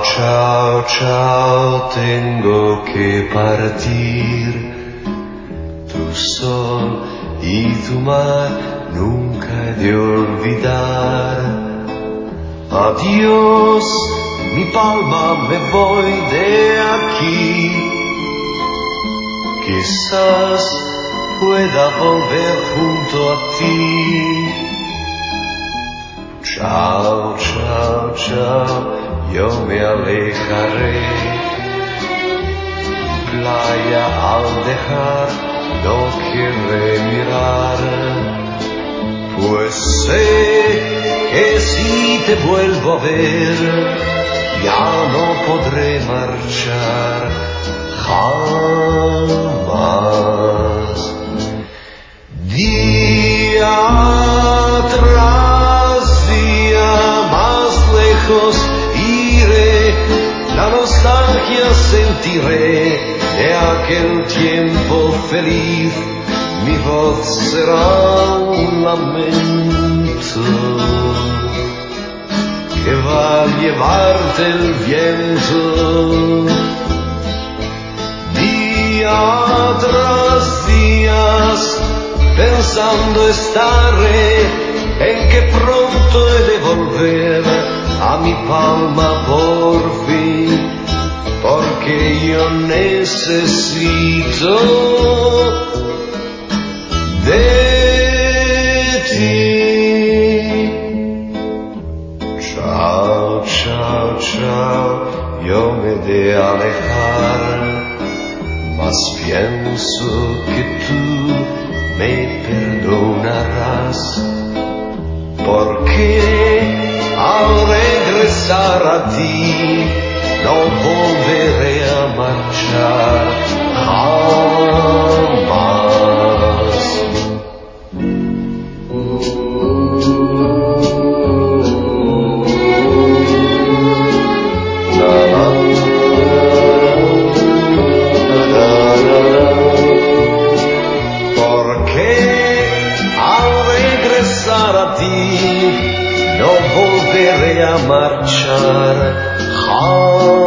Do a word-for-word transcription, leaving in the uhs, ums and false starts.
Chao, chao, tengo que partir. Tu sol y tu mar nunca he de olvidar. Adiós, mi palma, me voy de aquí. Quizás pueda volver junto a ti. Chao, chao, chao. Yo me alejaré, playa al dejar no querré mirar, pues sé que si te vuelvo a ver ya no podré marchar jamás. Día tras día más lejos iré, la nostalgia sentiré de aquel tiempo feliz, mi voz será un lamento que va a llevarte el viento. Día tras día pensando estaré en que pronto he de volver a mi palma por fin, porque yo necesito de ti. Chao, chao, chao, yo me de alejar, mas pienso que tú me perdonarás, porque al regresar a ti no volveré a marchar jamás. Porque al regresar a ti no volveré a marchar jamás.